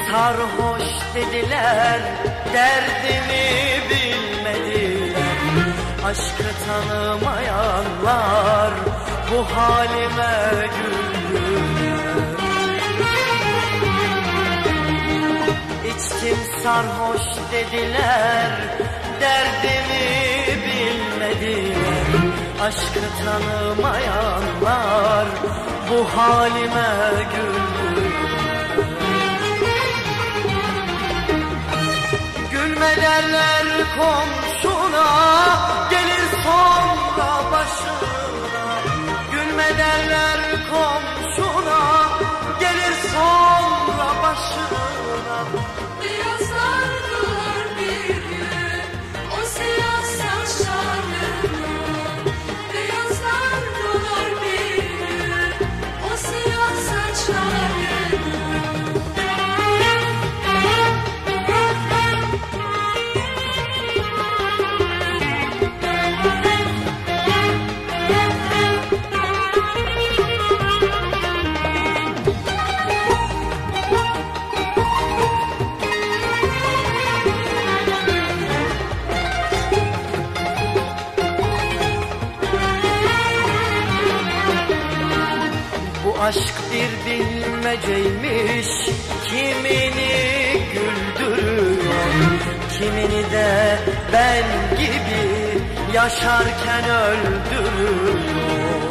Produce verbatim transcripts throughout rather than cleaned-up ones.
Sarhoş dediler, derdimi bilmediler. Aşkı tanımayanlar bu halime güldüler. İçtim sarhoş dediler, derdimi bilmediler. Aşkı tanımayanlar bu halime güldüler. Gülme derler komşuna, gelir sonra başına. Gülme derler komşuna, gelir sonra başına. Beyazlardılar bir gün o siyah saçlarını. Beyazlardılar bir gün o siyah saçlarını. Aşk bir bilmeceymiş, kimini güldürüyor, kimini de ben gibi yaşarken öldürüyor.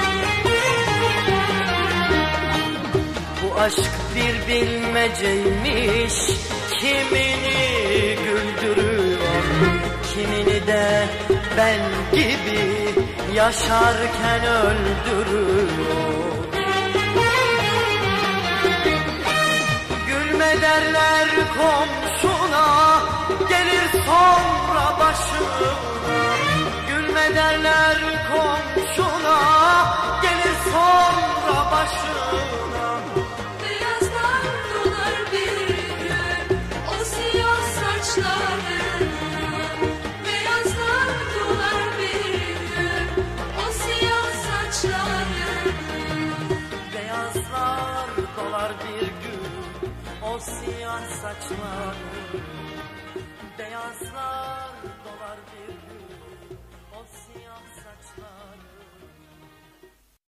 Bu aşk bir bilmeceymiş, kimini güldürüyor, kimini de ben gibi yaşarken öldürüyor. Gülme derler komşuna, gelir sonra başına. Gülme derler komşuna, gelir sonra başına. Beyazlardılar bir gün o siyah saçlarını. Beyazlardılar bir gün o siyah saçlarını. Beyazlar dolar bir gün o siyah saçları. Beyazlar